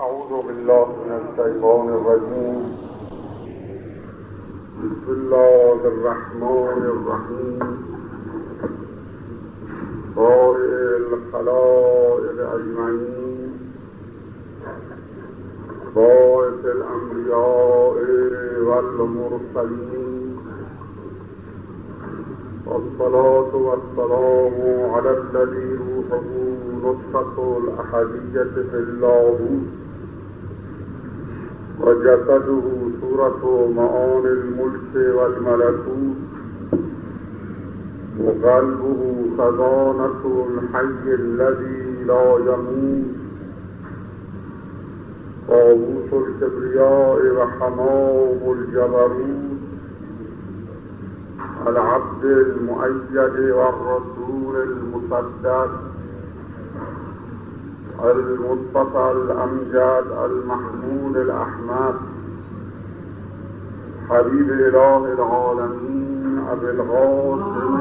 أعوذ بالله من الشيطان الرجيم. بسم الله الرحمن الرحيم. بارئ الخلائق أجمعين، باعث الأنبياء والمرسلين، والصلاة والسلام على الذي روحه نطفة الأحدية في اللاهوت، وجسده صورة معاني الملك والملكوت، وقلبه خزانة الحي الذي لا يموت، طاووس الكبرياء وحمام الجبروت، العبد المؤيد والرسول المصدق، المصطفى الأمجد المحمود الأحمد، حبيب إله العالمين أبي القاسم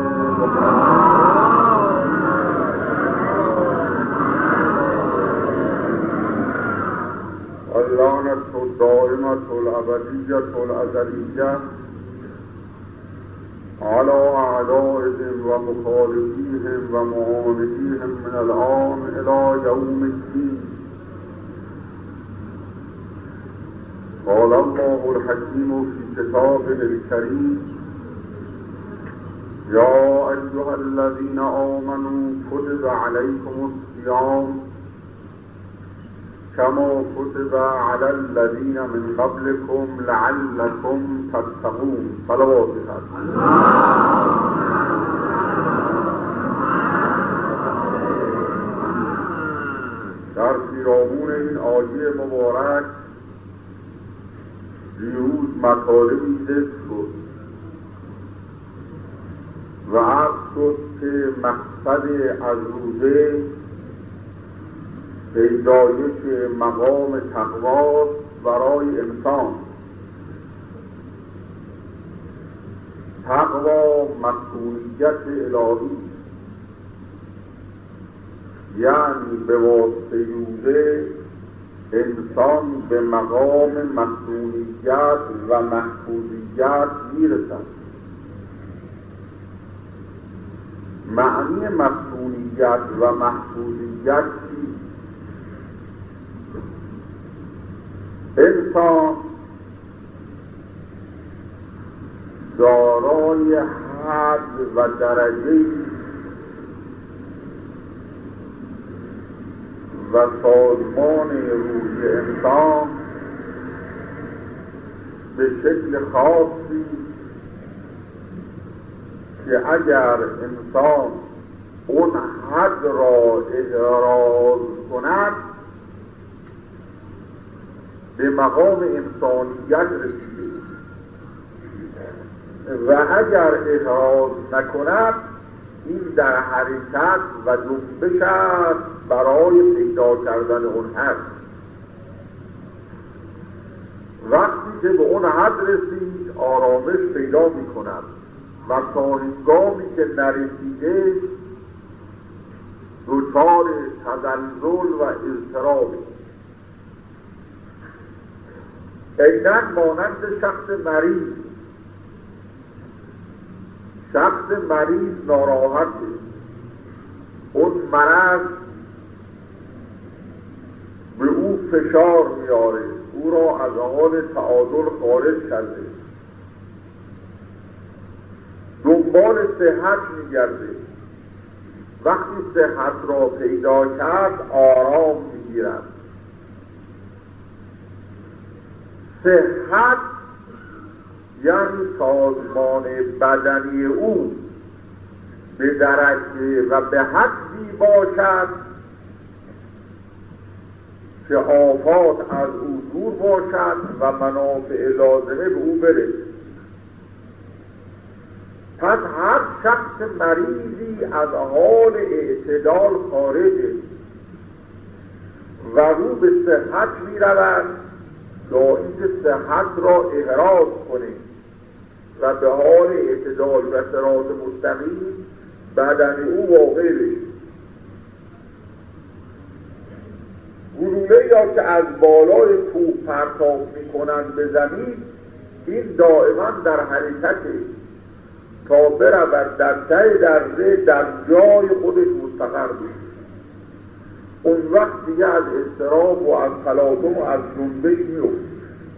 اللعنة الدائمة الأبدية الأزلية على أعدائهم ومخالفيهم ومعانديهم من الآن إلى يوم الدين. قال الله الحكيم في كتابه الكريم: يا أيها الذين آمنوا كتب عليكم الصيام كما كتب على الذين من قبلكم لعلكم تتقون. صلوات در پیرامون این آیه مبارک دیروز مطالبی ذکر شد و عرض شد که مقصد از روزه پیدایش مقام تقوا برای انسان. تقوا مسئولیت الهی، یعنی به واسطه روزه انسان به مقام مسئولیت و محفوظیت میرسد. معنی مسئولیت و محفوظیت چیست؟ انسان دارای حد و درجه و سازمان روحی انسان به شکل خاصی که اگر انسان اون حد را احراز کند به مقام انسانیت رسیده و اگر احراز نکند این در حرکت و جنبش است برای پیدا کردن اون حد. وقتی که به اون حد رسید آرامش پیدا می کند و تا هنگامی که نرسیده دچار تزلزل و اضطرابی. عیناً مانند شخص مریض. شخص مریض ناراحته، اون مرض به او فشار میاره، او را از حال تعادل خارج کرده، دنبال صحت میگرده. وقتی صحت را پیدا کرد آرام میگیرد. صحت یعنی سازمان بدنی او به درجه و به حدی باشد که آفات از او دور باشد و منافع لازمه به او برسد. پس هر شخص مریضی از حال اعتدال خارجه و رو به صحت می رود تا اینکه صحت را احراز کنه و به حال اعتدال و صراط مستقیم بدن او واقع بشه. گروه طایفه یا که از بالای کوه پرتاب میکنند به زمین، این دائما در حرکته تا برود در ته دره در جای خودش مستقر بشه. اون وقت دیگه از اضطراب و از تلاطم و از جنبش میفته.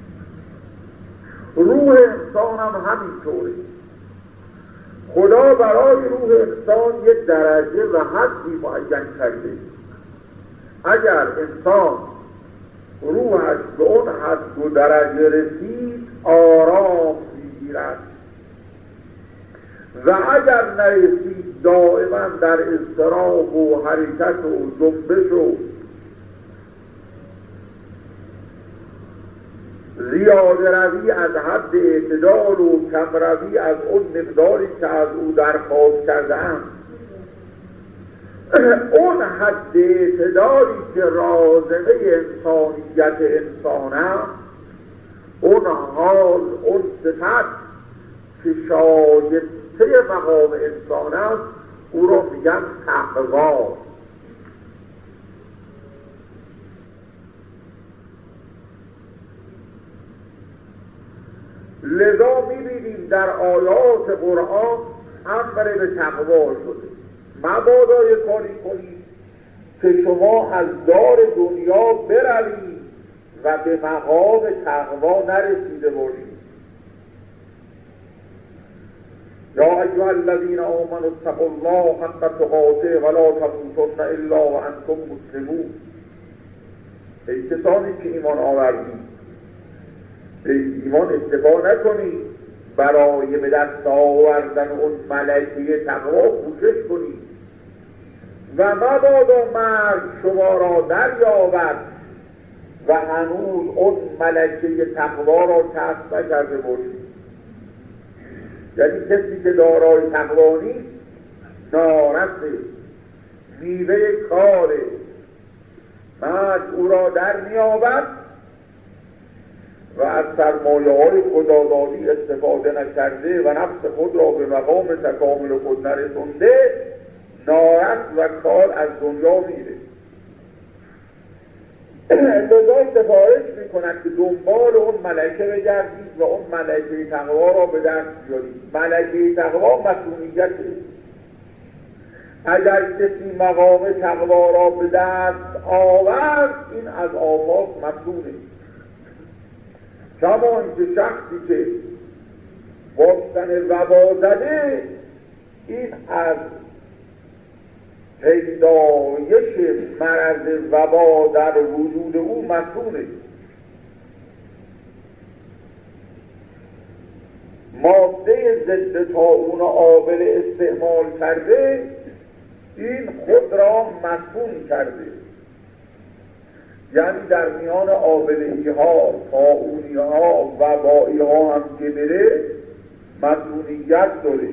روح انسان هم همینطوره. خدا برای روح انسان یک درجه و حدی معین کرده. اگر انسان روحش به اون حد و درجه رسید آرام میگیرد و اگر نرسید دائما در اضطراب و حرکت و جنبش و زیاده روی از حد اعتدال و کم روی از اون مقداری که از او درخواست کرده‌اند، اون حد اعتدالی که رازمه انسانیت انسان است، اون حال، اون صفت که شایسته مقام انسان است، او را میگن تقوا. لذا میبینیم در آیات قرآن امر به تقوا شده. مبادا یک کاری کنید که شما از دار دنیا بروید و به مقام تقوا نرسیده باشید. یا ایها الذین آمنوا اتقوا الله حق تقاته ولا تموتن الا وانتم مسلمون. ای کسانی که ایمان آوردید، به ایمان اتباع نکنید، برای به دست آوردن اون ملکه تقوا کوشش کنید و مبادا مرگ شما را دریابد و هنوز اون ملکه تقوا را کسب نکرده باشید. یعنی کسی که دارای تقوا نیست نارسه، میوه کاره، مرگ او را در میابد و از سرمایه‌های خدادادی استفاده نکرده و نفس خود را به مقام تکامل خود نرسونده، نارس و کار از دنیا میره. لذا سفارش میکند که دنبال اون ملکه بگردید و اون ملکه تقوا را به دست بیارید. ملکه تقوا مسئولیته. اگر کسی مقام تقوا را به دست آورد، این از آفاق مسئوله. کما اینکه شخصی که باستن وبا زده، این از پیدایش مرض وبا در وجود او مسئوله. ماده ضد طاعون آبله استعمال کرده، این خود را مسئول کرده. یعنی در میان آبلهی ها، طاعونی ها، وبایی ها هم که بره مسئولیت داره.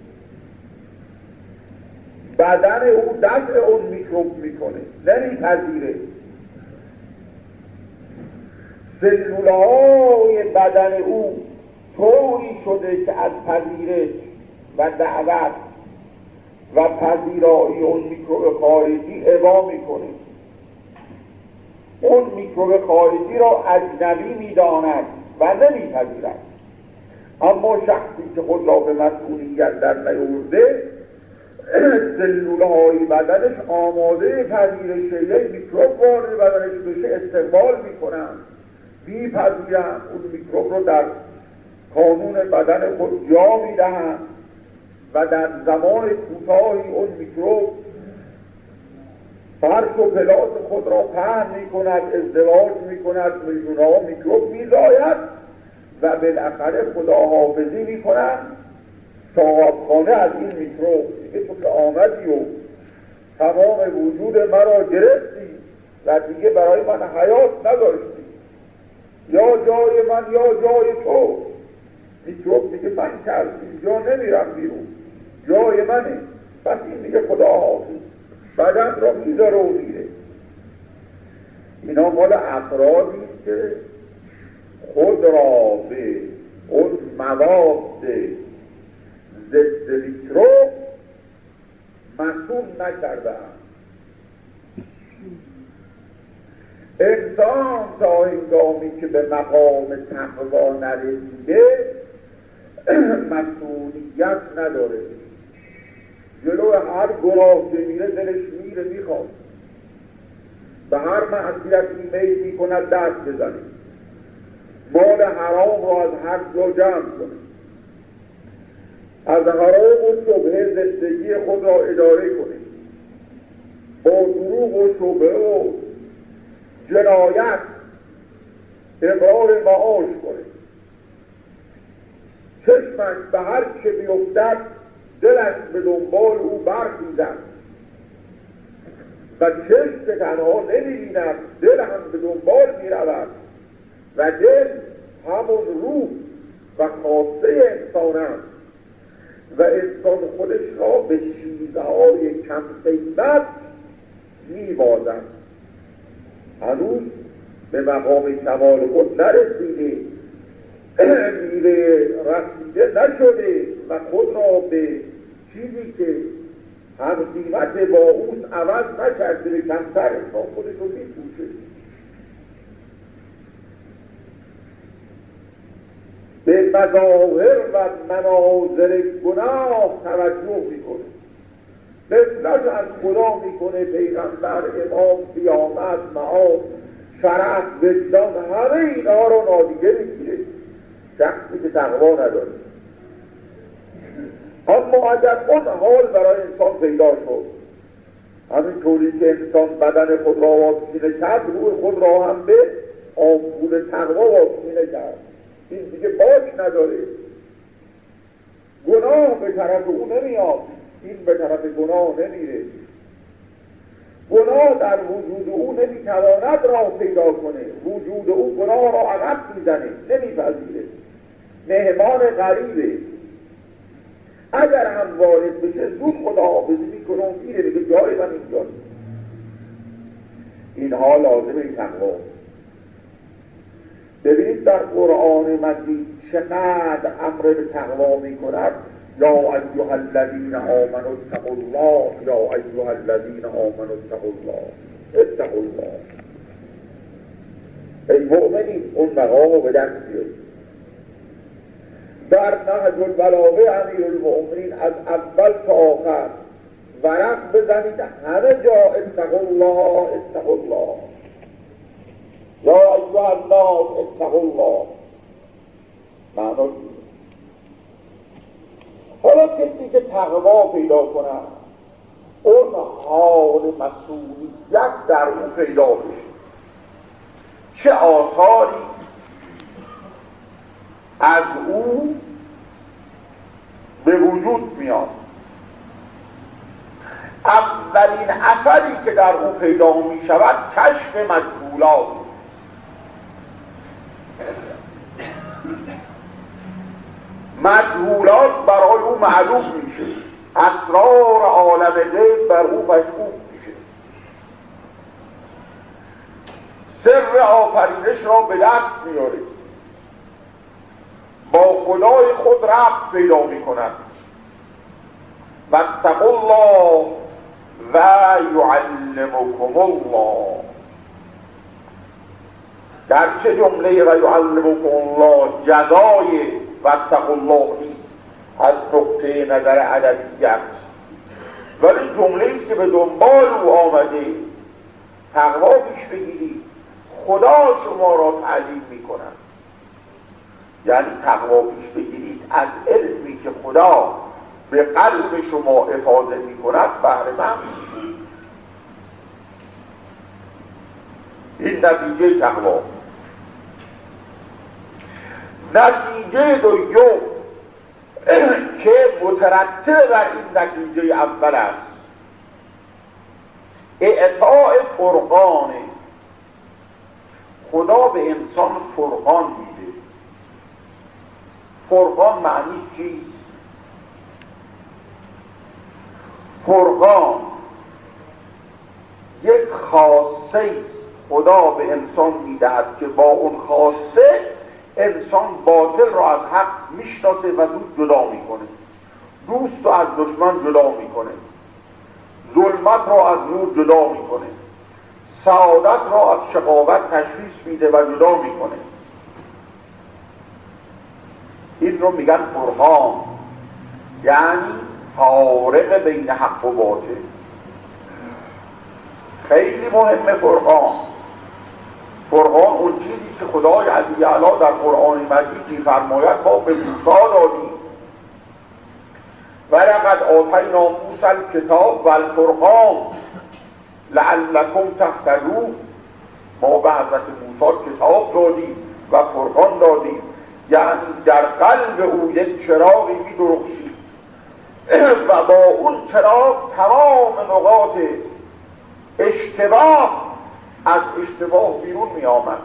بدن او دفع اون میکروب میکنه، نمیپذیره. سلولهای بدن او طوری شده که از پذیرش و دعوت و پذیرایی اون میکروب خارجی ابا میکنه. اون میکروب خارجی را اجنبی میداند و نمیپذیرد. اما شخصی که خود را به مسئولیت در نیاورده، سلولهای بدنش آماده پذیرش یک میکروب وارد بدنش بشه استقبال میکنن، میپذیرن، اون میکروب رو در کانون بدن خود جا میدهند و در زمان کوتاهی اون میکروب فرش و پلاس خود را پهن میکند، ازدواج میکند، میلیونها میکروب میزاید و بالاخره خداحافظی میکنند. صاحبخانه از این میکروب دیگه تو که آمدی و تمام وجود مرا گرفتی و دیگه برای من حیات نداشتی، یا جای من یا جای تو. میکروب دیگه من کردی، جا نمیرم بیرون، جای منه. پس این دیگه خداحافظ، بدن را میذاره و میره. اینا مال افرادی که خود را به اون مواد ضد میکروب مسئول نکرده‌اند. انسان تا هنگامی که به مقام تقوا نرسیده مسئولیت نداره. جلو هر گناه که میره دلش میره میخواد، به هر معصیتی میل میکند دست بزنه، مال حرام رو از هر جا جمع کنه، از حرام و شبهه زندگی خود را اداره کنه، با دروغ و شبهه و جنایت اقرار معاش کنه، چشمش به هر چه بیفتد دلش به دنبال او برخیزد و چشم که تنها نمی‌بیند دل هم به دنبال می‌رود و دل همون روح و خاصه انسان است و انسان خودش را به چیزهای کم قیمت می‌بازد. هنوز به مقام کمال خود نرسیده، میوه رسیده نشده و خود را به چیزی که هم قیمت با اوست عوض نکرده، به کمتر انسان خودش رو می‌پوشه. به مظاهر و مناظر گناه توجه میکنه، نسبت از خدا میکنه، پیغمبر، امام، قیامت، معاد، شرف، وجدان، همه اینا رو نادیده میگیره شخصی که تقوا نداره. اما اگر اون حال برای انسان پیدا شد، همینطوری که انسان بدن خود را واکسینه کرد، روح خود را هم به آمپول تقوا واکسینه کرد، این دیگه باک نداره، گناه به طرف او نمیاد، این به طرف گناه نمیره، گناه در وجود او نمیتواند راه پیدا کنه، وجود او گناه را عقب میزنه، نمیپذیره، مهمان غریبه. اگر هم وارد بشه زود خداحافظی میکنه و میره، میگه جای من اینجاست. اینها لازمه تقوا. ببینید در قرآن مجید چقدر امر به تقوا میکند. یا ایها الذین آمنوا اتقوا الله، یا ایها الذین آمنوا اتقوا الله، اتقوا الله. ای مؤمنین اون مقام رو به دست بیارید. در نهج البلاغه امیرالمؤمنین از اول تا آخر ورق بزنید، همه جا اتقوا الله اتقوا الله، یا ایها الناس اتقوا الله. معنی حالا کسی که تقوا پیدا کنه، اون حال مسئولیت در او پیدا بشه، چه آثاری از او به وجود میاد. اولین اثری که در او پیدا می شود کشف مجهولات. مجهولات برای او معلوم میشه، اسرار عالم غیب بر او مشهود میشه، سر آفرینش را به دست میاره، با خدای خود ربط پیدا میکند. واتقوا الله و یعلمکم الله. در چه جمله و یعلمکم الله جزای واتقوا الله نیست از نقطه نظر عددیت، ولی جمله ایست که به دنبال او آمده. تقوا پیش بگیرید، خدا شما را تعلیم میکند. یعنی تقوا پیش بگیرید از علمی که خدا به قلب شما افاضه میکند بهره مند میشید. این نتیجه تقوا. نتیجه دوم که مترتب بر این نتیجه اول است، اعطاء فرقان. خدا به انسان فرقان میده. فرقان معنی چیست؟ فرقان یک خاصه خدا به انسان میدهد که با اون خاصه انسان باطل را از حق میشناسه و زود جدا میکنه، دوست را از دشمن جدا میکنه، ظلمت را از نور جدا میکنه، سعادت را از شقاوت تشخیص میده و جدا میکنه. این رو میگن فرقان، یعنی فارق بین حق و باطل. خیلی مهمه فرقان. فرقان اون چیزی که خدای علی اعلی در قرآن مجید می‌فرماید ما به موسی دادیم ولقد آتینا موسی الکتاب والفرقان لعلکم تهتدون. ما به حضرت موسی کتاب دادیم و فرقان دادیم، یعنی در قلب او یک چراغی می‌درخشید و با اون چراغ تمام نقاط اشتباه از اشتباه بیرون می آمد.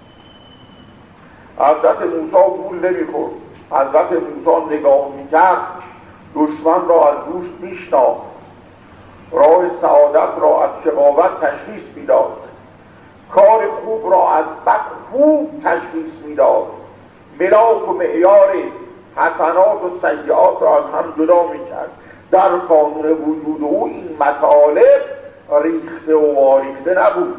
حضرت موسی گول نمی‌خورد، حضرت موسی نگاه می‌کرد دشمن را از دوش می‌شناخت، راه سعادت را از شقاوت تشخیص می‌داد، کار خوب را از بد خوب تشخیص می‌داد، ملاک و معیار حسنات و سیئات را از هم جدا می‌کرد. در قانون وجود او این مطالب ریخته و واریخته نبود.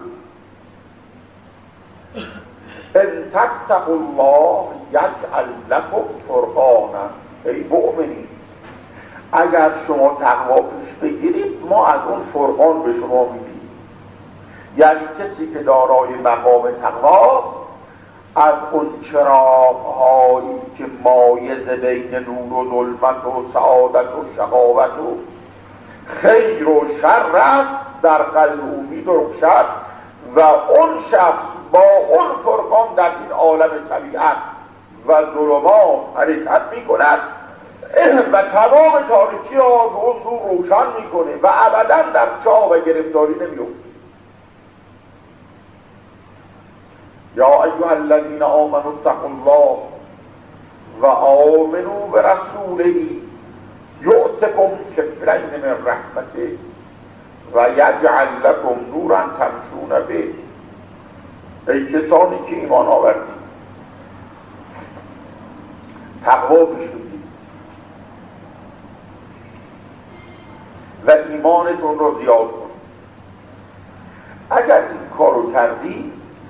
ان تتقوا الله یجعل لکم فرقانا. ای مؤمنین، اگر شما تقوا پیش بگیرید ما از اون فرقان به شما میدیم. یعنی کسی که دارای مقام تقوا از اون چراغ‌هایی که مایز بین نور و ظلمت و سعادت و شقاوت و خیر و شر است در قلب او می‌درخشد و اون شخص با اون فرقان در این عالم طبیعت و ظلمات حرکت می‌کند و تمام تاریکی را به اون نور روشن می‌کنه و ابداً در چاه و گرفتاری نمی‌افته. یا ایها الذین آمنوا اتقوا الله و آمنوا برسوله یؤتکم کفلین من رحمته و یجعل لکم نورا تمشون به. ای کسانی که ایمان آوردید، تقوا بشید و ایمانتون رو زیاد کنید. اگر این کارو کردید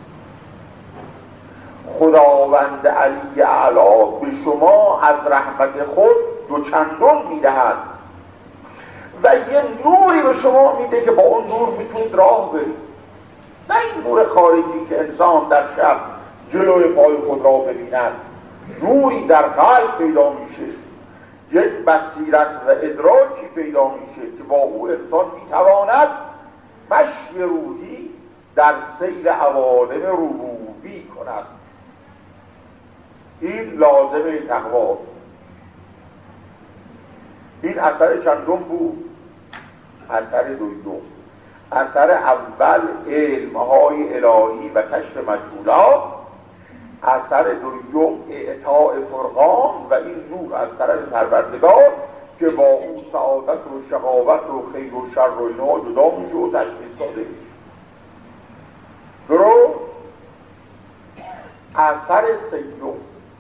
خداوند علی اعلی به شما از رحمت خود دوچندان میدهد و یه نوری به شما میده که با اون نور میتونید راه برید. نه این نور خارجی که انسان در شب جلوی پای خود را ببیند. نوری در قلب پیدا میشه، یک بصیرت و ادراکی پیدا میشه که با او انسان میتواند مشی روحی در سیر عوالم ربوبی کند. این لازمه تقوا. این اثر چندم بود؟ اثر دوم. اثر اول علمهای الهی و کشف مجهولات، اثر دوم اعطاء فرقان و این نور از طرف پروردگار که با اون سعادت و شقاوت و خیر و شر و اینها جدا میشه و تشخیص داده میشه. درست؟ اثر سیوم،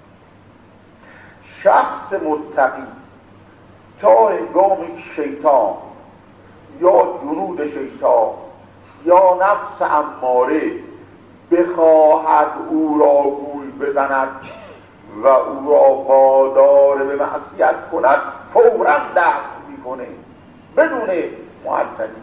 شخص متقی تا هنگامی که شیطان یا جنود شیطان یا نفس اماره بخواهد او را گول بزند و او را وادار به معصیت کند، فوراً دفع میکنه بدون معطلی.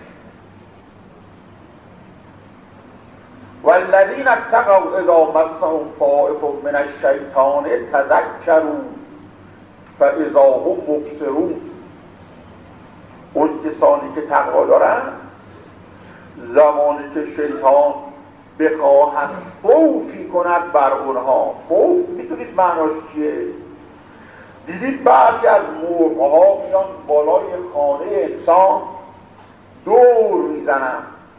والذین اتقوا اذا مسهم طائف من الشیطان تذکروا فاذا هم مبصرون. اون کسانی که تقوا دارن زمانی که شیطان بخواهد خوفی کند بر اونها. خوف میتونید معناش چیه؟ دیدید بعضی از مرغ‌ها میان بالای خانه انسان دور میزنن،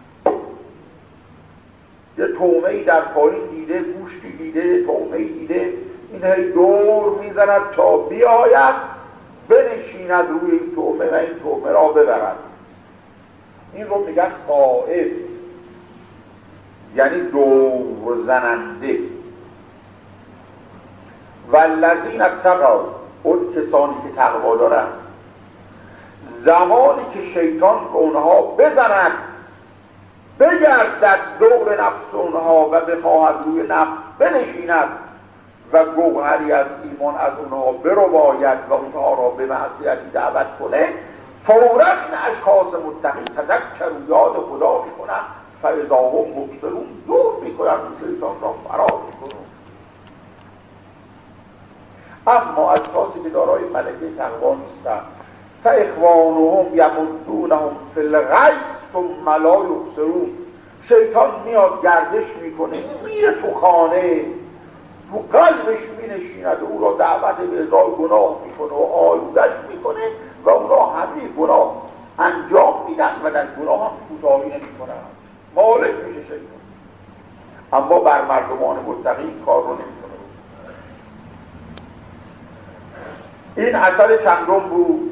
یه تومه‌ای در پایین دیده، گوشتی دیده، تومه‌ای دیده، این هی دور میزند تا بیاید بنشیند روی این تومه و این تومه را ببرد. این رو میگن طائف، یعنی دور زننده. والذین اتقوا، اون کسانی که تقوا دارند زمانی که شیطان به اونها بزند بگردد دور نفس اونها و بخواهد روی نفس بنشیند و گوهری از ایمان از اونها برباید و اونها را به معصیتی دعوت کنه، فوراً این اشخاص متقی تذکر و یاد خدا میکنن، فاذا هم مبصرون، دور میکنن اون شیطان را فرار میکنن. اما اشخاصی که دارای ملکه تقوا نیستن، فاخوانهم یمدونهم فی الغی ثم لا یبصرون، شیطان میاد گردش میکنه، میره تو خانه، تو قلبش مینشیند، او را دعوت به ازای گناه میکنه و آلودش میکنه و او را همه گناه انجام میدن و در گناه هم کوتاهی نمیکنن، مالک میشه شیطان. اما بر مردمان متقی کار رو نمیکنه. این اثر چندم بود؟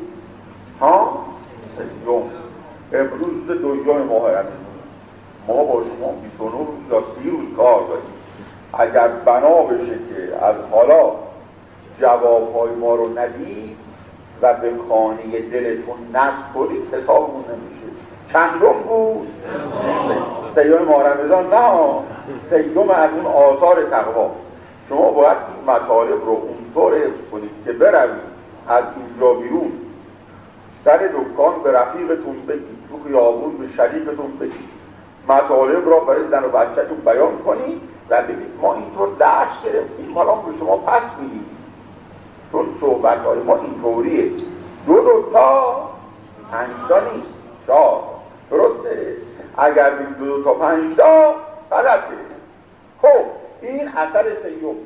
سیوم. امروز دوم ماه رمضان، ما با شما 29 روز یا 30 روز کار داریم. اگر بنا بشه که از حالا جوابهای ما رو ندید و به خانه دلتون نصب کنید، حسابمون نمیشه. چندم بود؟ سیوم ماه رمضان. نه، سیوم از اون آثار تقوا. شما باید این مطالب رو اونطور حفظ کنید که بروید از اینجا بیرون در دکان به رفیقتون بگید، تو خیابون به شریفتون بگید، مطالب را برای زن و بچه‌تون بیان کنید و بگید ما اینطور درس گرفتیم، حالا به شما پس میدیم، چون صحبت‌های ما اینطوریه. دو تا 5 تا نیست، 4. درسته؟ اگر بگید 2 تا 5 تا غلطه. خب این اثر سیوم.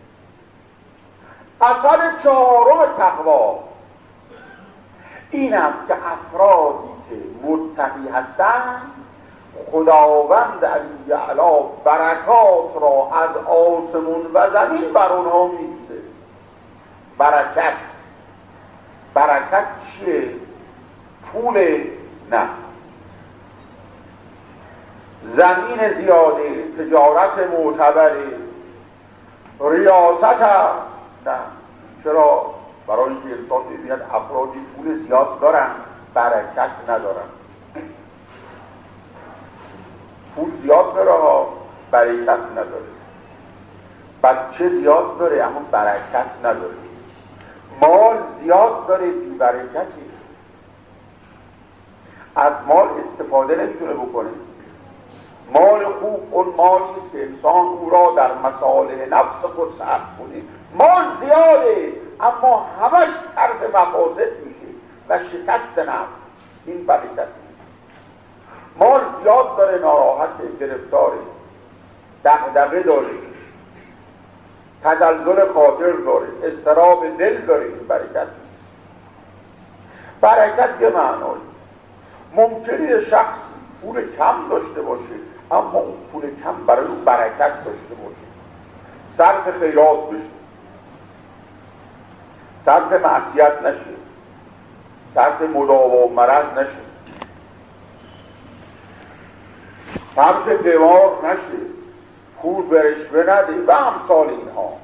اثر 4 تقوا این است که افرادی که متقی هستند، خداوند علی اعلی برکات را از آسمون و زمین بر اونها می‌ریزه. برکت چیه؟ پول نه، زمین زیاده، تجارت معتبره، ریاست هم نه. چرا؟ برای اینکه انسان ببیند افرادی پول زیاد دارن برکت ندارن. پول زیاد داره برکت نداره، بچه زیاد داره اما برکت نداره، مال زیاد داره بی برکتی، از مال استفاده نمیتونه بکنه. مال خوب اون مالی است که انسان او را در مصالح نفس خود صرف کنه. مال زیاده اما همش طرز مفاسد میشه و شکست نفس، این برکت نیست. مال زیاد داره، ناراحته، گرفتاره، دغدغه داره، تزلزل خاطر داره، اضطراب دل داره، این برکت نیست. برکت یه معنایی، ممکنه شخص پول کم داشته باشه اما اون پول کم برای اون برکت داشته باشه، صرف خیرات بشه، صرف معصیت نشه، صرف مداوا و مرض نشه، صرف قمار نشه، پول به رشوه نده و امثال اینها.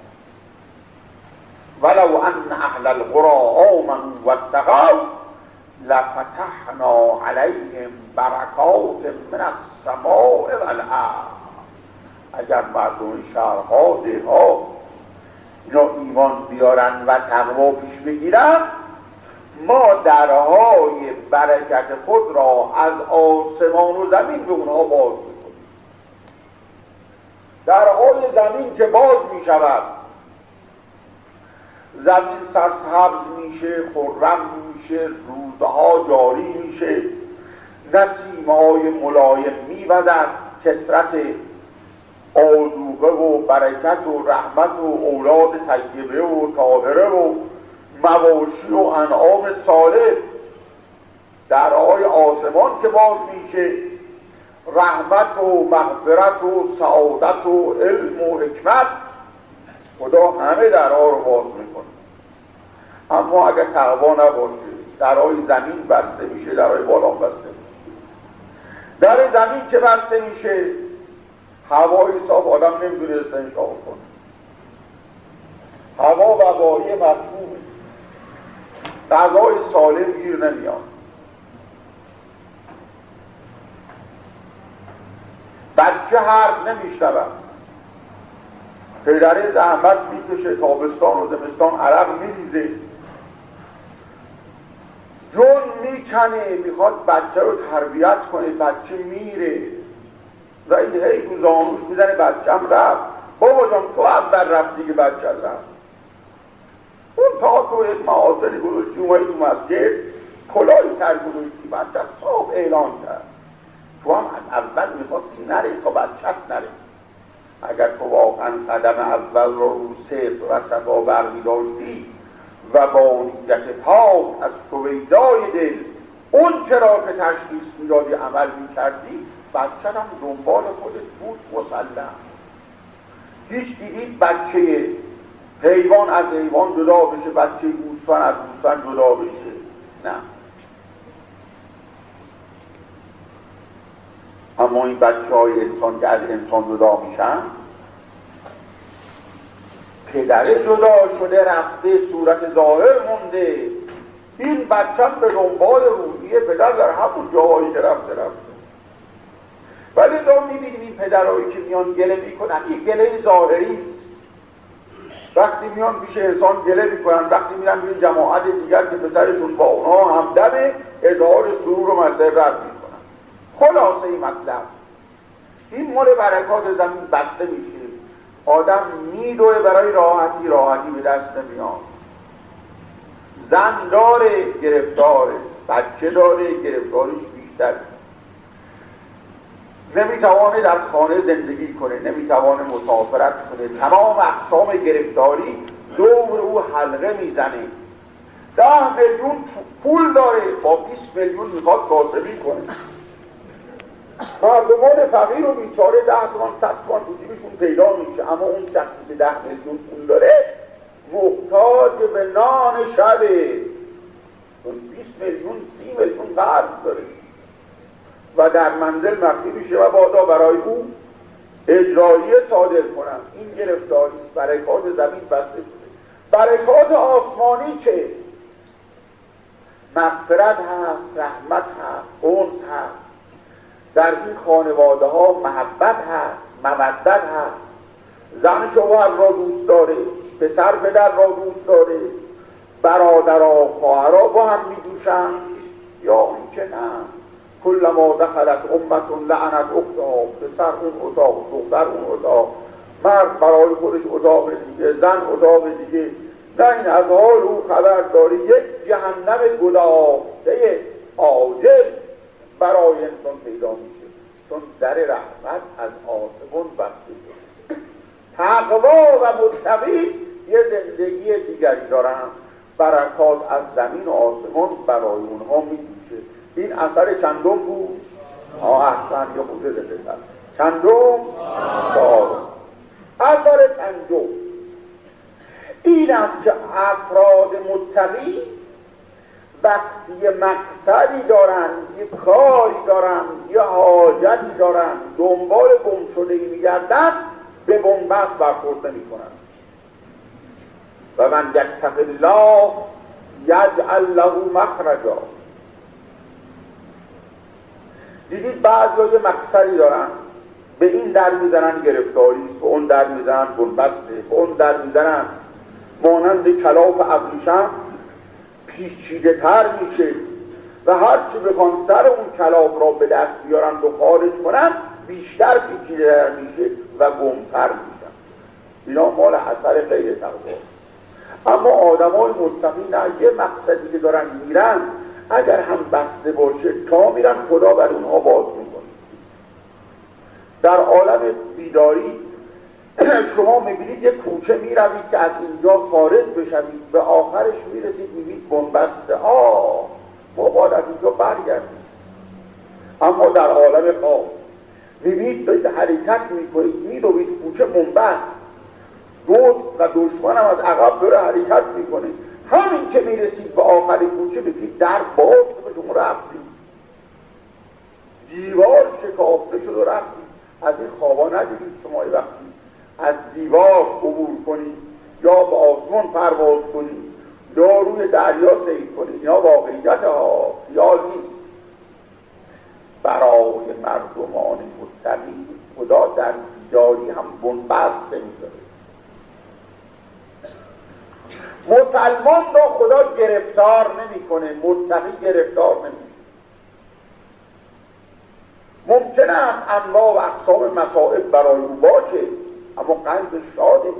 ولو ان اهل القرى آمنوا واتقوا لفتحنا علیهم برکات من السماء والارض. اگر مردم شهرها دهها اینا ایمان بیارن و تقوا پیش بگیرن، ما درهای برکت خود را از آسمان و زمین به اونها باز میکنیم. درهای زمین که باز میشود، زمین سرسبز میشه، خرم میشه، رودها جاری میشه، نسیم‌های ملایم میوزد، کثرت آذوقه و برکت و رحمت و اولاد طیبه و طاهره و مواشی و انعام صالح. درهای آسمان که باز میشه، رحمت و مغفرت و سعادت و علم و حکمت، خدا همه درها رو باز میکنه. اما اگر تقوا نباشه، درهای زمین بسته میشه، درهای بالا بسته میشه. در زمین که بسته میشه، هوای صاف آدم نمیدونه استنشاق کنه، هوا وبایی مفهومه، غذای سالم گیر نمیاد. بچه حرف نمیشنود، پدره زحمت میکشه، تابستان و زمستان عرق میریزه، جون میکنه، میخواد بچه رو تربیت کنه، بچه میره و این هی تو زانوش میزنه بچه‌م رفت. بابا جان تو اول رفتی که بچه رفت، اون تا تو یک معاصلی گذاشتی اومدی تو مسجد کلاهی تر گذاشتی، بچه صاحب اعلان کرد، تو هم اول میخواستی نره تا بچه‌ت نره. اگر تو واقعا قدم اول رو صدق و صفا برمی‌داشتی و با نیت پاک از سویدای دل اون چرا که تشخیص میدادی عمل میکردی، بچه هم دنبال خودت بود مسلم. هیچ دیدید بچه حیوان از حیوان جدا بشه، بچه گوسفند از گوسفند جدا بشه؟ نه. اما این بچه های انسان که از انسان جدا میشن، پدره جدا شده رفته، صورت ظاهر مونده، این بچه هم به دنبال روحیه پدر در همون جاهایی که رفته. ولی تو میبینیم این پدرهایی که میان گله میکنن، این گله ظاهری است. وقتی میان پیش انسان گله میکنن، وقتی میرن این جماعت دیگر که پسرشون با اونها همدمه، اظهار سرور و مسرت میکنن. خلاصه این مطلب این مال برکات زمین بسته میشه، آدم میدوه برای راحتی به دست نمیاد. زن داره گرفتاره، بچه داره گرفتارش بیشتر، نمیتوانه در خانه زندگی کنه، نمیتوانه مسافرت کنه، تمام اقسام گرفتاری دور او حلقه میزنه. 10 میلیون پول داره، با 20 میلیون میخواد کاسبی کنه. مردمان فقیر و بیچاره 10 تومن 100 تومن تو جیبشون پیدا میشه، اما اون شخصی که 10 میلیون پول داره محتاج به نان شبه، اون 20 میلیون 30 میلیون قرض داره و در منزل مخفی میشه و بادا برای او اجراییه صادر کنن. این گرفتاری برکات زمین بسته شده. برکات آسمانی چه؟ مغفرت هست، رحمت هست، انس هست، در این خانواده ها محبت هست، مودت هست، زن شوهر را دوست داره، پسر پدر را دوست داره، برادرها خواهرها با هم می‌جوشن، یا اینکه نه کلما دخلت امة لعنت اختها، پسر اون اتاق، دختر اون اتاق، مرد برای خودش اتاق دیگه، زن اتاق دیگه. نه، این از حال او خبر داری، یک جهنم گداخته عاجل برای انسان پیدا میشه، چون در رحمت از آسمون بسته شده. تقوا و متقی یه زندگی دیگری دارن، برکات از زمین و آسمان برای اونها میشه. این اثر چندم بود؟ احسن، یا خوده بسر چندم؟ چهارم. اثر پنجم این است که افراد متقی وقتی یه مقصدی دارن، یه کاری دارن، یه حاجتی دارن، دنبال گم شده‌ای میگردن، به بنبست برخورد نمی‌کنن. و من یتق الله یجعل له مخرجا. دیدید بعضی یه مقصدی دارن، به این در میزنن گرفتاری، به اون در میزنن بنبسته، به اون در میزنن مانند کلاف ابریشم پیچیده تر میشه و هرچی بخوان سر اون کلاف را به دست بیارن و خارج کنن بیشتر پیچیده تر میشه و گمتر میشن. اینا مال اثر غیر تقوا. اما آدمای متقی نه، یه مقصدی که دارن میرن اگر هم بسته باشه تا میرن خدا بر اونها باز میکنه. در عالم بیداری شما میبینید یک کوچه میروید که از اینجا خارج بشوید، به آخرش میرسید میبینید بنبسته، ما باید از اینجا برگردیم. اما در عالم خواب میبینید دارید حرکت میکنید، میروید کوچه بنبست، دوست و دشمن هم از عقب داره حرکت میکنه، همین که میرسید به آخر کوچه بگید در باز به شما رفتید، دیوار شکافته شد و رفتید. از این خوابا ندیدید شما وقتی از دیوار عبور کنید یا به آسمان پرواز کنید یا روی دریا سیر کنید، اینا واقعیت ها، خیال نیست. برای مردمان متقی خدا در بیداری هم بنبست نمیذاره. مسلمان را خدا گرفتار نمیکنه، متقی گرفتار نمیکنه. ممکنه هم انواع و اقسام مصائب برای او باشه، اما قلب شاده.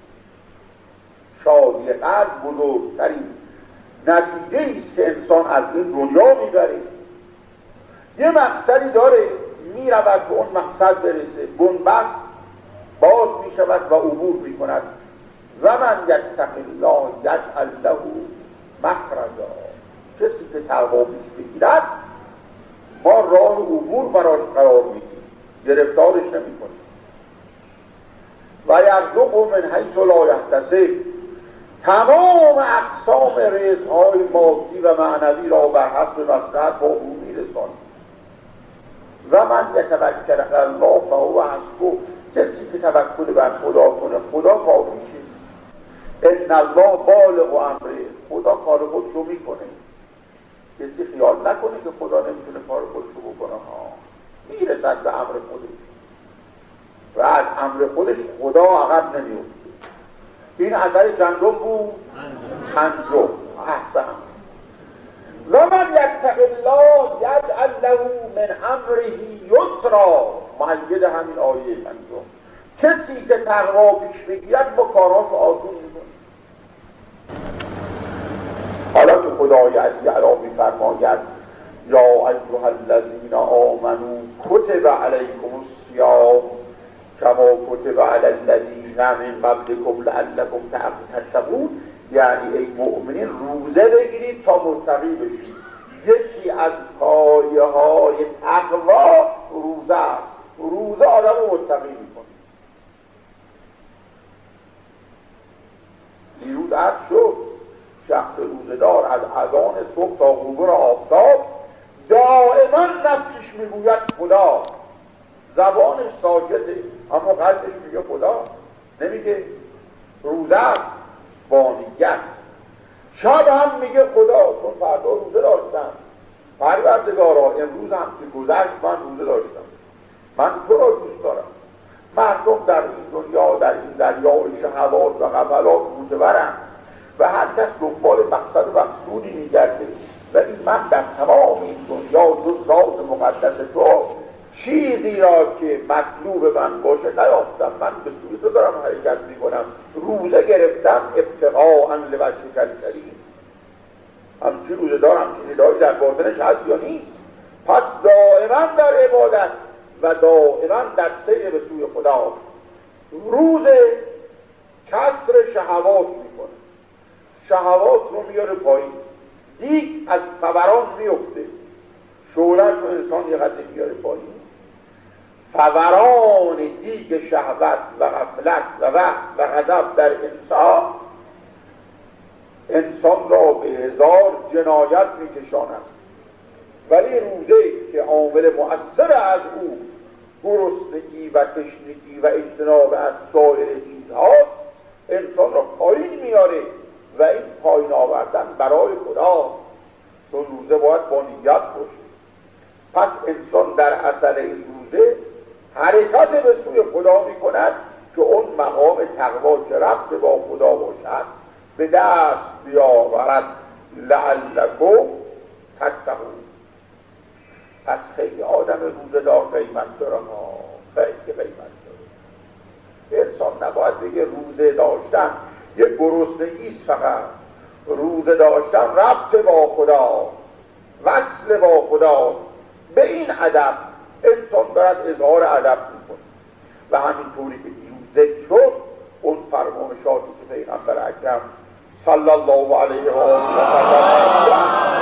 شادی قلب بزرگترین نتیجه است که انسان از این دنیا میبره. یه مقصدی داره، میرود به اون مقصد برسه، بنبست باز میشود و عبور میکند. و من یتق الله یجعل له مخرجا. کسی که تقوا پیش بگیرد ما راه عبور براش قرار میدیم، گرفتارش نمیکنیم. و یرزقه من حیث لا یحتسب. تمام اقسام رزق‌های مادی و معنوی را بر حسب مصلحت با او میرسانیم. و من یتوکل علی الله فهو حسبه. کسی که توکل بر خدا کنه خدا کافیشه. ان الله بالغ امره. خدا کار خودش رو میکنه. کسی خیال نکنه که خدا نمیتونه کار خودش رو بکنه. میرسد به امر خودش و از امر خودش خدا عقب نمیفته. این اثر چندم بود؟ پنجم. احسن. و من یتق الله یجعل له من امره یسرا. مؤید همین آیه پنجم. کسی که تقوا پیش بگیرد با کارهاش آسون میکنه. حالا که خدای علی میفرماید یا ایها الذین آمنوا کتب علیکم الصیام کما کتب علی الذین من قبلکم لعلکم تتقون. یعنی ای مؤمنین روزه بگیرید تا متقی بشید. یکی از پایه‌های تقوا روزه است. روزه آدم رو متقی میکنه. دیروز عرض شد شخص روزه‌دار از اذان صبح تا غروب آفتاب دائما نفسش میگوید خدا. زبانش ساکته اما قلبش میگه خدا. نمیگه روزه است با نیت. شب هم میگه خدا، چون فردا روزه داشتم. پروردگارا امروز هم که گذشت من روزه داشتم. من تو را دوست دارم. مردم در این دنیا در این دریای شهوات و غفلات متورند و هر کس دنبال مقصد و مقصودی میگرده و این من در تمام این دنیا جز ذات مقدس تو چیزی را که مطلوب من باشه نیافتم. من به سوی تو دارم حرکت میکنم. روزه گرفتم ابتغاء لوجهک الکریم. همچی روزه دار همچی ندایی در باطنش هست یا نیست؟ پس دائما در عبادت و دائما در سیر به سوی خدا. روزه کسر شهوات میکنه. شهوات رو میاره پایین. دیگ از فوران میفته. شعله‌اش رو انسان یه قدر میاره پایین. فوران دیگ شهوت و غفلت و وهم و غضب در انسان را به هزار جنایت میکشاند. ولی روزه که عامل مؤثر از او گرسنگی و تشنگی و اجتناب از سایر چیزهاست انسان را پایین میاره و این پایین آوردن برای خدا. چون روزه باید با نیت باشه. پس انسان در اثر این روزه حرکت به سوی خدا میکند که اون مقام تقوا که ربط با خدا باشد به دست بیاورد. لعلکم تتقون. پس خیلی آدم روزه دار قیمت داره. خیلی قیمت داره. انسان نباید بگه روزه داشتن یه گرسنگیست فقط. روزه داشتن ربط با خدا، وصل با خدا. به این ادب انسان دارد اظهار ادب میکنه و همینطوری که دیروز شد اون فرمایشاتی که پیغمبر اکرم صلی الله علیه و آله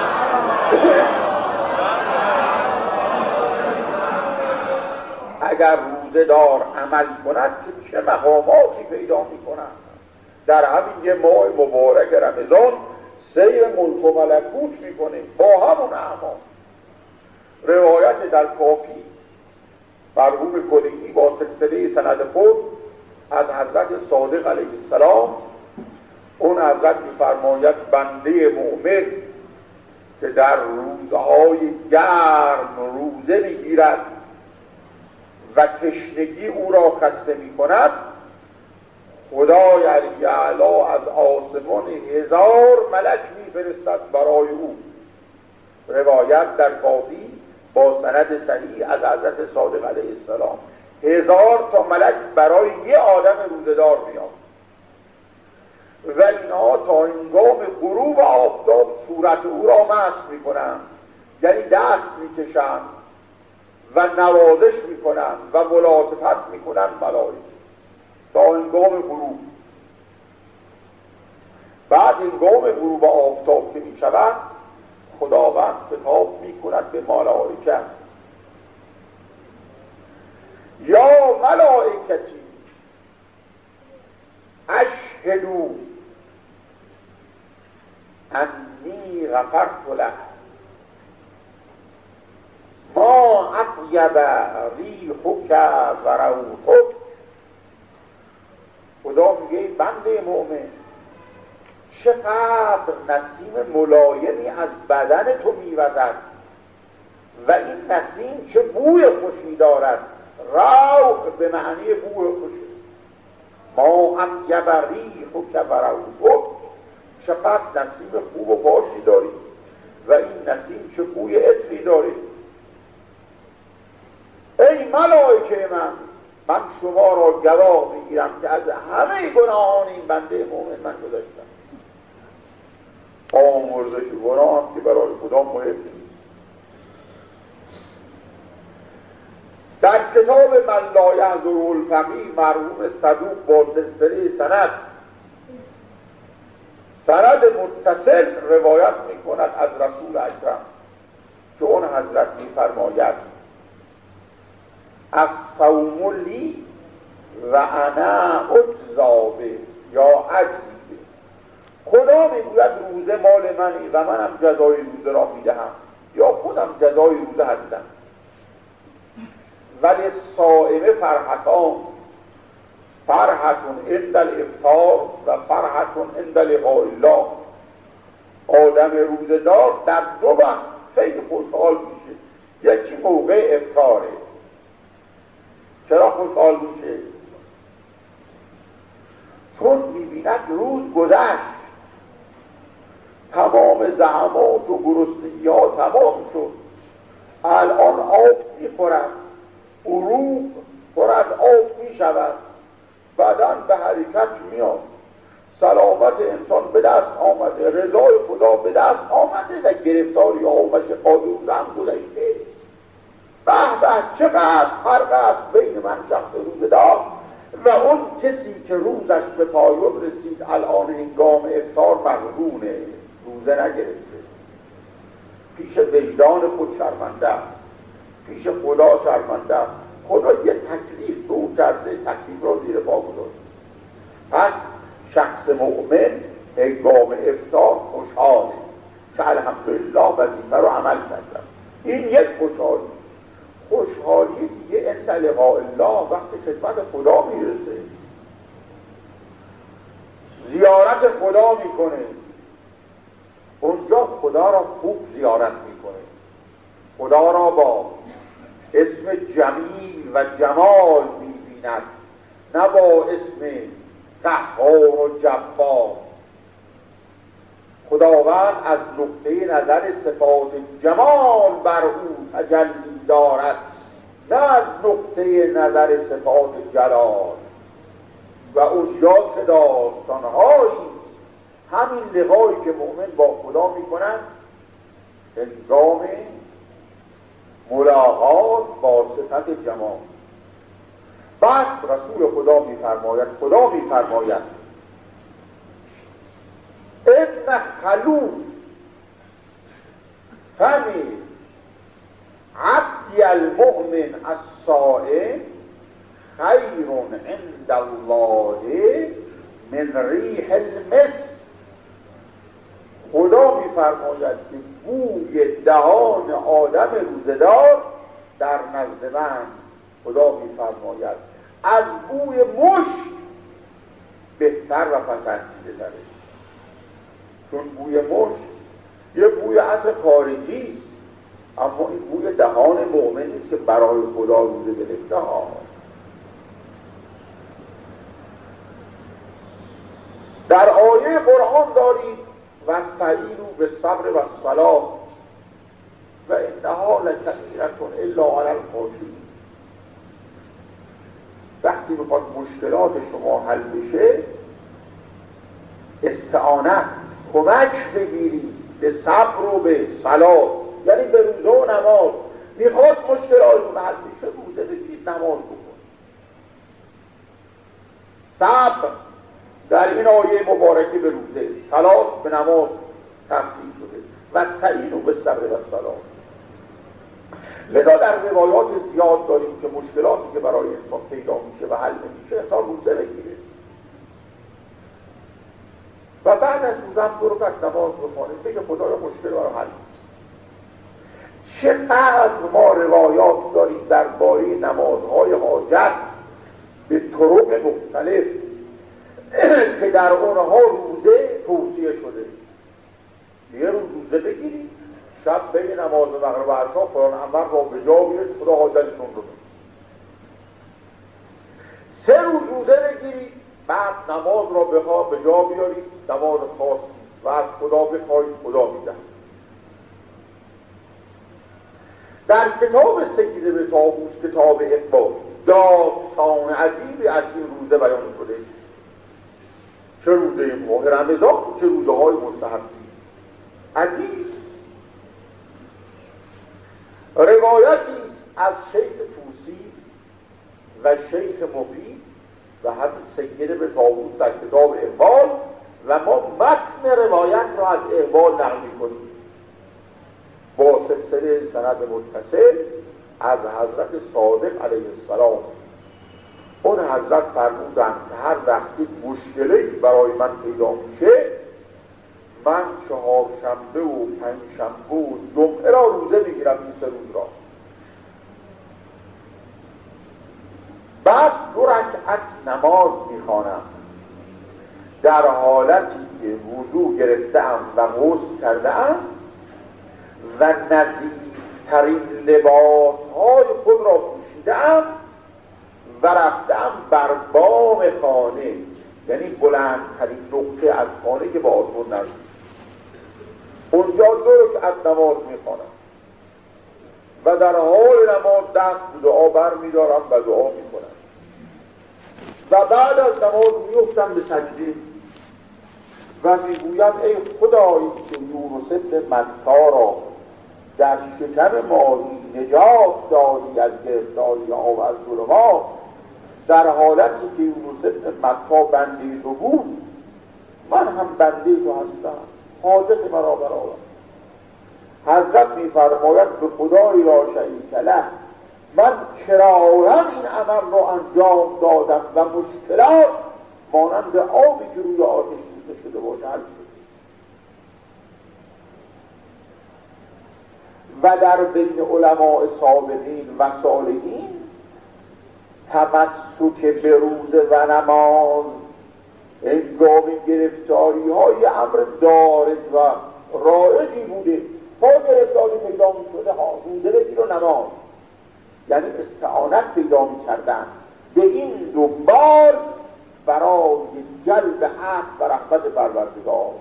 اگر روزه دار عمل کند چه مقاماتی پیدا میکنند. در همین یه ماه مبارک رمضان سیر ملک و ملکوت میکنه با همون اعمال. روایت در کافی مرحوم کلینی با سلسله سند خود از حضرت صادق علیه السلام. اون حضرت میفرماید بنده مؤمن که در روزهای گرم روزه میگیرد و تشنگی او را خسته میکند، خدای علی اعلی از آسمان 1000 ملک میفرستد برای او. روایت در کافی با سند صحیح از حضرت صادق علیه السلام 1000 تا ملک برای یه آدم روزه‌دار میاد و اینها تا هنگام غروب آفتاب صورت او را مسح میکنند، یعنی دست میکشند و نوازش میکنند و ملاطفت میکنند ملائکه تا هنگام غروب. بعد هنگام غروب آفتاب که میشود خداوند خطاب میکند به ملائکه: یا ملائکتی اشهدوا انی غفرت له ما اطیب ریحک و روحک. خدا میگه بنده مؤمن چقدر نسیم ملایمی از بدن تو میوزد و این نسیم چه بوی خوشی دارد. روح به معنی بوی خوشی. ما اطیب ریحک و روحک، چقدر نسیم خوب و باشی داری و این نسیم چه بوی عطری داری. ای ملائکه من شما را گواه میگیرم که از همه گناهان این بنده مؤمن من گذاشتم. آمرزش گناه هم که برای خدا مهم نیست. در کتاب من لا یحضره الفقیه مرحوم صدوق با سلسله سند متصل روایت میکند از رسول اکرم که اون حضرت میفرماید: الصوم لی و انا اجزا به یا اجزی به. خدا میگوید روزه مال منی و منم جزای روزه را میدهم یا خودم جزای روزه هستم. ولی صائم فرحتان: فرحتون عند الافطار و فرحتون عند لقاء الله. آدم روزه‌دار در دو وقت خیلی خوشحال میشه. یکی موقع افطاره. چرا خوشحال میشه؟ چون میبیند روز گذشت، تمام زحمات و گرسنگی ها تمام شد، الان آب میخورد، عروق پر از آب میشود، بدن به حرکت میاد، سلامت انسان به دست آمده، رضای خدا به دست آمده و گرفتاری ها و مشقات او هم گذشته. به چقدر فرق است بین من شخص روزه‌دار و اون کسی که روزش به پایان رسید الان هنگام افطار مغبونه، روزه نگرفته، پیش وجدان خود شرمنده، پیش خدا شرمنده. خدا یه تکلیف به او کرده، تکلیف را زیر پا گذاشته. پس شخص مؤمن هنگام افطار خوشحاله که الحمدلله وظیفه رو عمل کردم. این یک خوشحالی دیگه عند لقاء الله وقتی خدمت خدا میرسه، زیارت خدا میکنه، اونجا خدا را خوب زیارت میکنه، خدا را با اسم جمیل و جمال میبیند، نه با اسم قهار و جبار. خداوند از نقطه نظر صفات جمال بر او تجلی دارد، نه از نقطه نظر صفات جلال. و اونجا که داستانهایی همین لقایی که مؤمن با خدا میکنن هنگام ملاقات با صفت جمال. بعد رسول خدا میفرماید ان خلوف فم عبد المؤمن الصائم خیر عند الله من ریح المسک. خدا میفرماید که بوی دهان آدم روزه‌دار در نزد من، خدا میفرماید، از بوی مشک بهتر و پسندیده تره. چون بوی مشک یه بوی عطر خارجی است، اما این بوی دهان مؤمن نیست که برای خدا روزه گرفته ها. در آیه قرآن دارید واستعینوا بالصبر والصلاة و انها لکبیرة الا علی الخاشعین. وقتی بخواد مشکلات شما حل بشه استعانت، کمک بگیرید به صبر و به صلات، یعنی به روزه و نماز. میخواد مشکلاتتون حل بشه روزه بگیرید، نماز بکنید. صبر در این آیه مبارکه به روزه، صلات به نماز تفصیل شده و استعینوا بالصبر والصلاة. لذا در روایات زیاد داریم که مشکلاتی که برای انسان پیدا میشه و حل نمیشه انسان روزه بگیره و بعد از روزه هم 2 رکعت نماز بخونه، بگه خدایا مشکل رو حل. چقدر ما روایات داریم درباره نمازهای حاجت به طرق مختلف که در اونها روزه توصیه شده. یه روزه بگیرید، شب بین نماز مغرب و عشا قرآن انور را به جا بیارید، خدا حاجتتون رو بده. 3 روزه بگیرید، بعد نماز را به جا بیارید، نماز خاص و از خدا بخواهید، خدا میده. در کتاب سید به طاووس، کتاب اقبال، داستان عجیبی از این روزه بیان شده. چه روزه ماه رمضان، چه روزه های مستحبی عجیب. روایتی از شیخ طوسی و شیخ مفید و حضرت سید به طاووس در کتاب اقبال و ما متن روایت را از اقبال نقل می‌کنیم با سلسله سند متصل از حضرت صادق علیه السلام. اون حضرت فرمودند که هر وقتی مشکلی برای من پیدا میشه، من 4 شنبه و 5 شنبه و جمعه را روزه میگیرم، این 3 روز را. بعد 2 رکعت نماز میخوانم در حالتی که وضو گرفته‌ام و غسل کرده‌ام و نظیفترین لباسهای خود را پوشیده‌ام و رفته‌ام بر بام خانه، یعنی بلندترین نقطه از خانه که با آسمان نزدیک. اونجا 2 رکعت نماز میخوانم و در حال نماز دست به دعا بر میدارم و دعا میکنم و بعد از نماز میفتم به سجده و میگویم ای خدایی که یونس بن متی را در شکم ماهی نجات دادی از گرفتاری آب از ظلمات، در حالتی که یونس بن متی بنده تو بود، من هم بنده تو هستم، حاجت مرا برآور. حضرت می‌فرماید به خدای لا شریک له، من کراهن این عمل را انجام دادم و مشکلات مانند آبی که روی آتش ریخته شده باشه حل شد. و در بین علماء سابقین و صالحین تمسک به روزه و نماز هنگام گرفتاری های امر دارج و رایجی بوده. تا گرفتاری پیدا می شده روزه بگیر و نماز، یعنی استعانت پیدا می کردن به این دنبال برای جلب عقل و رحمت پروردگار.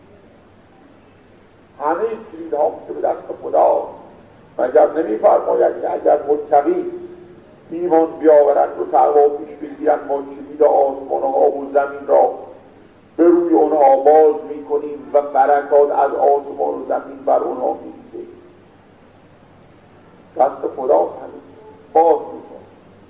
همه کلیدها که به دست خدا، مگر نمی فرماید که اگر متقی ایمان بیاورند و تقوا پیش بگیرند ما کلید آسمان‌ها و زمین را به روی اونها باز میکنیم و برکات از آسمان و زمین بر اونها میریزیم. دست خدا باز میکنیم.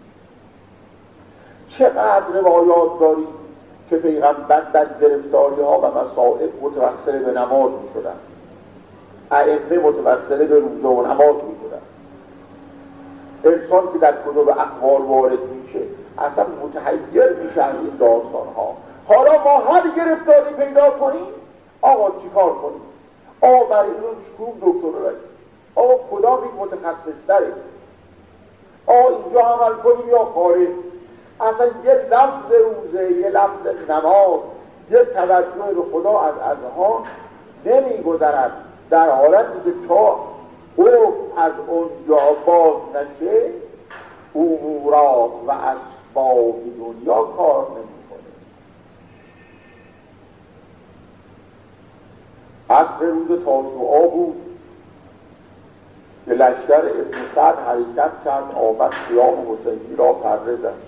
چقدر روایات داریم که پیغمبر در گرفتاری ها و مصائب متوسل به نماز میشدن، ائمه متوسل به روزه و نماز میشدن. انسان که در کتب اخبار وارد میشه اصلا متحیر میشه از این داستان ها. حالا ما هر گرفتاری پیدا کنیم، آقا چی کار کنیم؟ آقا برای این رو دکتر رو بریم، آقا کدام این متخصص داره، آقا اینجا عمل کنیم یا خارج. اصلا یه لفظ روزه، یه لفظ نماز، یه توجه به خدا از ها نمی گذرد در حالتی که تا او از اونجا باز نشه امورات و اسباب دنیا کار نمیکنه. عصر روز تاسوعا بود که لشکر ابن سعد حرکت کرد، آمد خیام حسینی را پره زد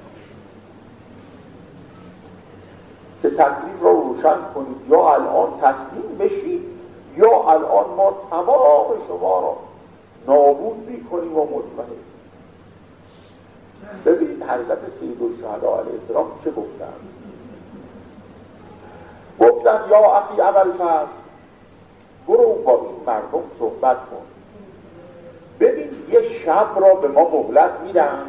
که تکلیف را روشن کنید، یا الان تسلیم بشید یا الان ما تمام شما را نابود میکنیم و مطمئن. ببینید حضرت سیدالشهدا علیه السلام چه گفتن؟ گفتن یا اخی ابوالفضل برو با این مردم صحبت کن، ببین یه شب را به ما مهلت میدن،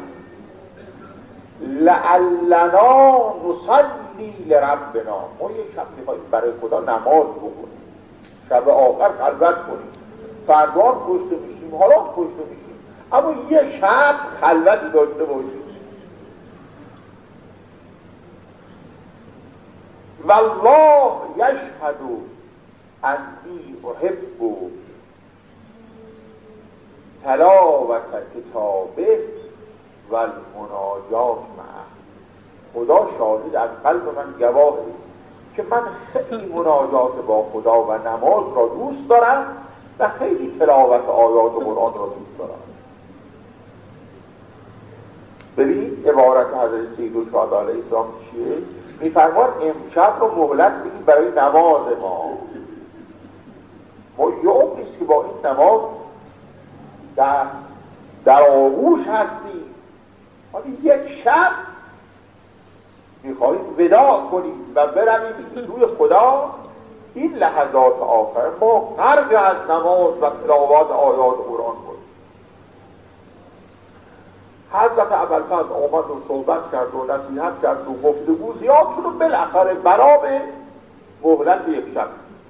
لعلنا نصلی لربنا، ما یه شب میخواییم برای خدا نماز بکنیم، شب آخر خلوت کنیم، فردا کشته میشیم، حالا کشته میشیم، اما یه شب خلوتی داشته باشیم. والله یشهد انی احب تلاوت کتابه و المناجات معه. خدا شاهد، از قلب من گواهه که من خیلی مناجات با خدا و نماز را دوست دارم و خیلی تلاوت آیات قرآن را دوست دارم. ببین عبارت حضرت سیدالشهدا علیه السلام چیه؟ میفرمان امشب رو مهلت بگیم برای نماز ما یه عمریست که با این نماز در آغوش هستیم، حالا یک شب میخواییم وداع کنیم و برویم سوی خدا. این لحظات آخر ما غرق از نماز و تلاوت آیات قرآن کنیم. حضرت ابوالفضل آمد و صحبت کرد و نصیحت کرد و گفتگو زیاد شد و بالاخره بنا به مهلت یک شب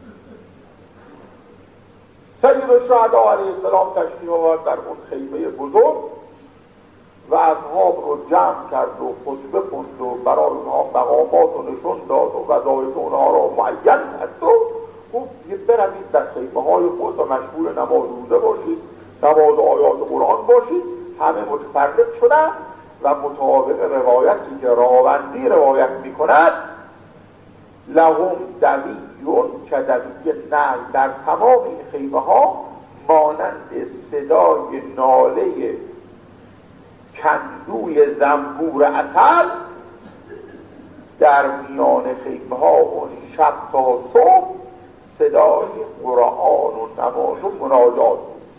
سیدالشهدا علیه السلام تشریف آورد در اون خیمه بزرگ و اصحاب رو جمع کرد و خطبه خوند و برای اونها مقامات رو نشون داد و وظایف اونها رو معین کرد و گفت که بروید در خیمه های خود و مشغول نماز روزه باشید، نماز آیات قرآن باشید. همه متفرق شدن و مطابق روایتی که راوندی روایت میکند لهم دویون که دوی نعل، در تمام این خیمه ها مانند صدای ناله کندوی زنبور عسل در میان خیمه ها اون شب تا صبح صدای قرآن و نماز و مناجات.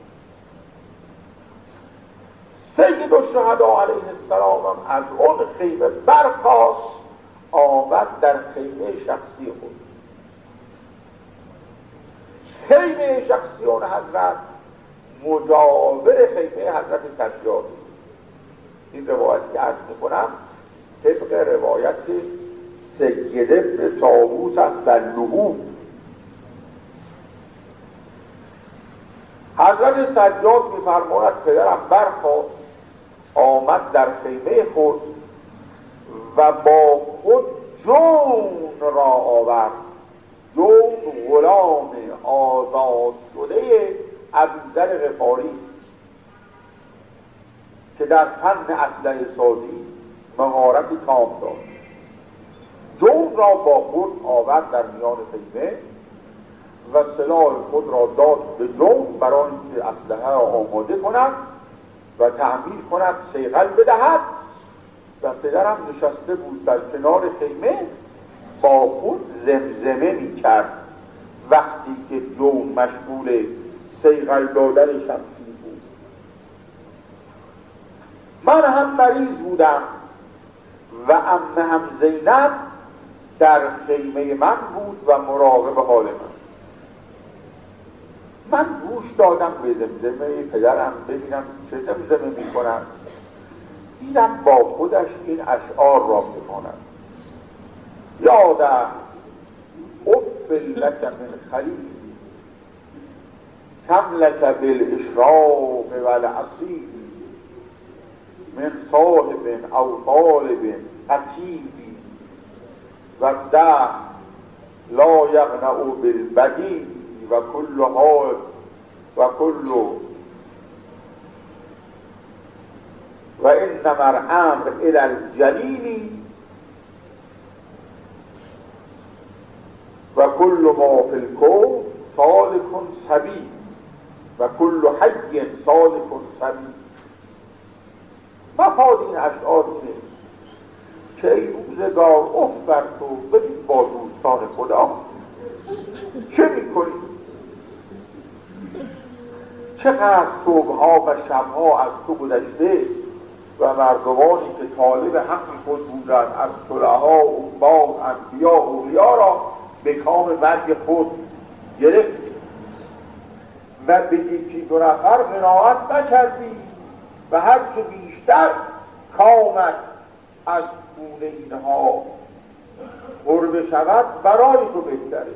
سیدالشهدا علیه السلام هم از اون خیمه برخاست، آمد در خیمه شخصی خود. خیمه شخصی اون حضرت مجاور خیمه حضرت سجاد. این روایتی که عرض میکنم طبق روایت سید ابن طاووس است در لحوم. حضرت سجاد میفرماید پدرم برخاست، آمد در خیمه خود و با خود جون را آورد. جون غلام آزاد شده ابوذر غفاری که در فن اسلحه سازی مهارتی تام داشت. جون را با خود آورد در میان خیمه و سلاح خود را داد به جون برای اینکه اسلحه را آماده کند و تعمیر کند، صیقل بدهد. و پدرم نشسته بود در کنار خیمه با خود زمزمه می کرد وقتی که جون مشغول صیقل دادن شمشیر بود. من هم مریض بودم و عمه هم زینب در خیمه من بود و مراقب حال من گوش دادم به زمزمه پدرم ببینم چه زمزمه می کنم. دیدم با خودش این اشعار را می کند: یادم اف لک من خلیل کم لک بالاشراق والعصیر من صاحب او طالب عتیبی و ده لا یغنع بالبدی و کل حائب و کل و انما الامر الی الجلیل و کل ما فی الکون سالک سبیل و کل حی سالک سبیل. مفاد این اشعار اینه که ای روزگار اف بر تو، ببین با دوستان خدا چه میکنی؟ چقدر صبحها و شبها از تو گذشته و مردمانی که طالب حق خود بودند از صلحا، عباد، انبیا، اولیا را به کام مرگ خود گرفت و به یکی دو نفر قناعت نکردی و هرچه بیشتر کامت از گونه اینها قرب شود برای تو بهتره.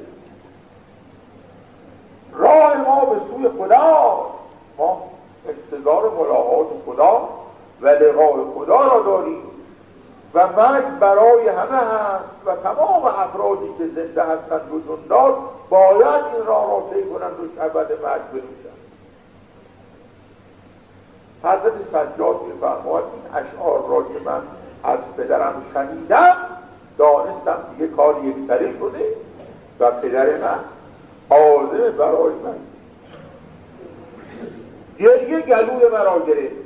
راه ما به سوی خدا، ما انتظار ملاقات خدا و لقای خدا را داریم و مرگ برای همه هست و تمام افرادی که زنده هستند و زندان باید این راه را طی کنند و شربت مرگ بنوشند. حضرت سجاد می‌فرماید این اشعار را که من از پدرم شنیدم دانستم دیگه کار یکسره شده و پدر من عازم برای من. گریه گلوی مرا گرفت،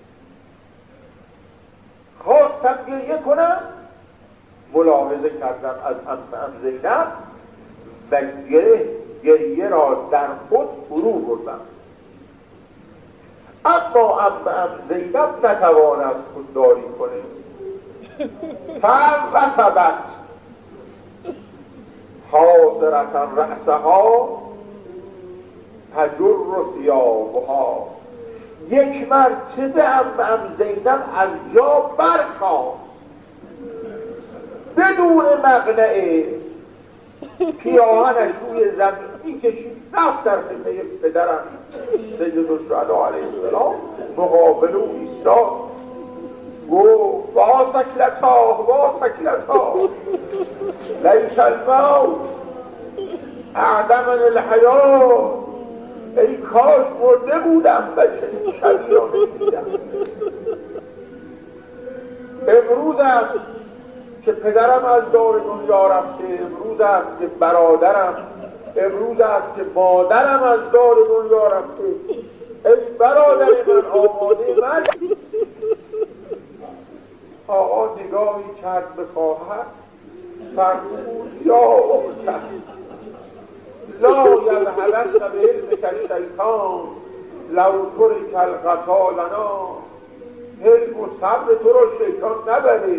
خواستم گریه کنم، ملاحظه کردم از عمم زینب و گریه را در خود فرو بردم. اما عمم زینب نتواند خودداری کنه، فرطبت حاضرة رأسها تجر ثیابها. یک مرتبه عمم زینب از جا برخاست بدون مقنعه، پیراهنش روی زمین میکشید، رفت در خدمه پدرم سیدالشهدا علیه السلام مقابل او ایستاد، گفت وا سکلتا لیس الموت اعدمن الحیات. ای کاش مرده بودم و چنین شبی را نمیدیدم. امروز است که پدرم از دار دنیا رفته، امروز است که برادرم، امروز است که مادرم از دار دنیا رفته. ای برادر من آماده مرگ. آقا نگاهی کرد به خواهر، فرمود یا اختر لا یذهبن بعلمک الشیطان لو ترک القتال لنا. علم و صبر تو را شیطان نبره.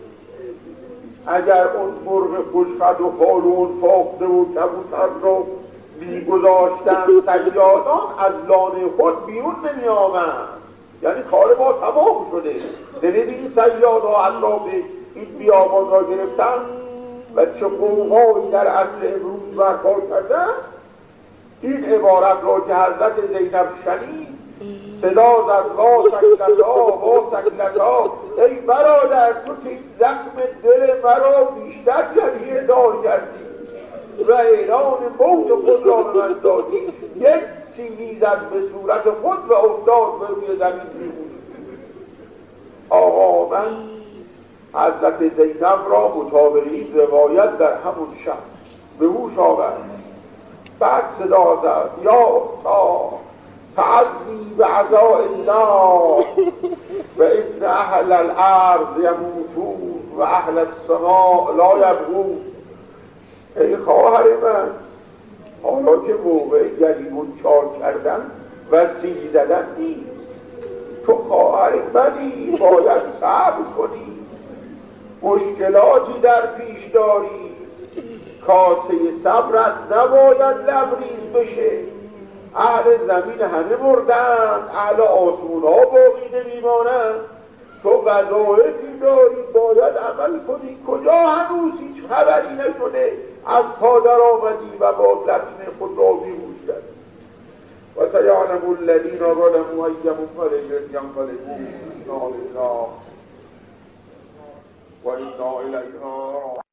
اگر اون مرغ خوشخد و خال و اون فاخته و کبوتر را میگذاشتن صیادان از لانه خود بیرون نمی آمد، یعنی کار ما تمام شده. نمی‌بینی صیادها اطراف این بیابان را گرفتن و چه قوقایی در اصل امروز برپا کردن. این عبارت را که حضرت زینب شنید صدا زد وا سکلتا. ای برادر تو که این زخم دل مرا بیشتر جریه دار کردی و اعلان موت خود را به من دادی. یک سیلی زد به صورت خود و افتاد به روی زمین بیهوش. آقا من حضرت زینب را مطابق این روایت در همون شب به هوش آورد. بعد صدا زد یا اختا تعزی بعزاء الله و ان اهل الارض یموتون و اهل السماء لا یبغون. ای خواهر من، حالا که موقع گریبون چار کردن و سیلی زدن نیست، تو خواهر منی، باید صبر کنی، مشکلاتی در پیش داری، کاسه صبرت نباید لبریز بشه. اهل زمین همه مردن، اهل آسمون ها باقی نمیمانند. تو وظایفی داری، باید عمل کنی. کجا هنوز هیچ خبری نشده از تا در آمدی و با لطمه خود را بیهوش کردی. و سیعلم الذین ظلموا ای منقلبون. انا لله و انا الیه راجعون.